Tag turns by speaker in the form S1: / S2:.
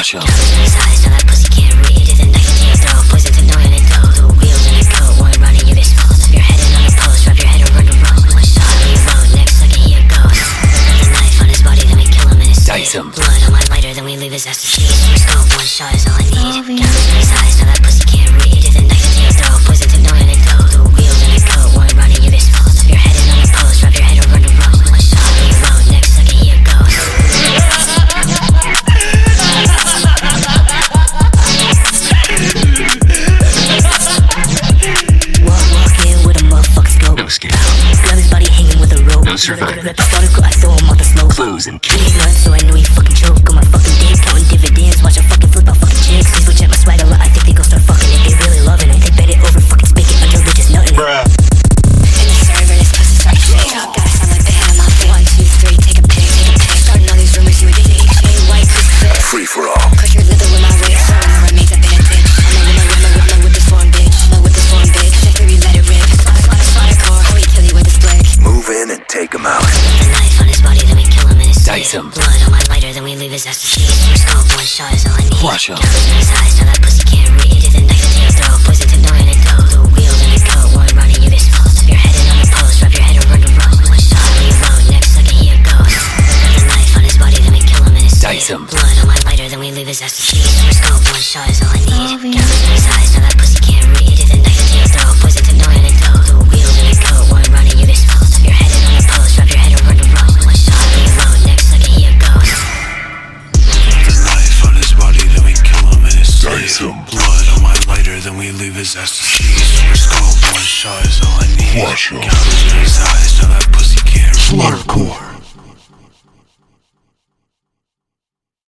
S1: Flush up.
S2: Counts in his eyes, now that pussy can't read it. The knife into your throat, poison to know an antidote. The wheels in your coat, one running, you get swallowed up your head in on a post. Wrap your head around the road. One shot, reload. Next second, he a ghost. The knife on his body, then we kill him in his sleep.
S1: Dice him.
S2: Blood on my lighter, then we leave his ass to cheese. For scope, one shot is all I need. Counts in his eyes, now that pussy can't read it. The knife into your throat, poison to know an antidote. The wheels in your coat, one running, you get swallowed up your head in on a post. Wrap your head around the road. One shot, reload. Next second, he a ghost.
S1: No escape.
S2: Grab his body hanging with a rope.
S1: No survivor.
S2: I throw him off the slope.
S1: Close and
S2: He ain't nuts, so I know he fucking choke. On my fucking dick, counting dividends. Watch a fucking flip out fucking chicks. Please go check my swag a lot. I think they gon' start fucking it. They really loving it. They bet it over fucking spigot until they just nutting it. In the server, this pussy start to shake up. Gotta sound like Bam. I'm fit. 1, 2, 3, take a pic, take a pic. Starting all these rumors, you a dick. Shade white, too thick.
S3: Free for all.
S2: Crush your liver with my wrist. Throwing the remains up in a ditch. I'ma whip this form, bitch. I'ma whip this form, bitch. Check baby, let it rip. Slaughter core, how we kill you with this blick.
S3: Move in and take him out.
S2: The knife on his body, then we kill him in his sleep.
S1: Dice him.
S2: Blood on my lighter, then we leave his ass to cheese. For scope, one shot is all I need.
S1: Flush him.
S2: Counts in his eyes, now that pussy can't read it. The knife into your throat, poison to know an antidote. The wheels in your coat, one running, you get swallowed up your head in on a post. Wrap your head around the road. One shot, reload. Next second, he a ghost. The knife on his body, then we kill him in his sleep.
S1: Dice him.
S2: Blood on my lighter, then we leave his ass to cheese. For scope, one shot is all I need. Counts in his eyes, now that pussy can't read it. The knife into your throat, poison to know an antidote. The wheels in your coat, one running, you get swallowed up your head in on a post. Wrap your head around the road. One shot, reload. Next second, he a ghost.
S4: The knife on his body, then we kill him in his sleep.
S3: Dice him.
S4: Blood on my lighter, then we leave his ass to cheese. For scope, one shot is all I need.
S3: Flush him.
S4: Counts in his eyes,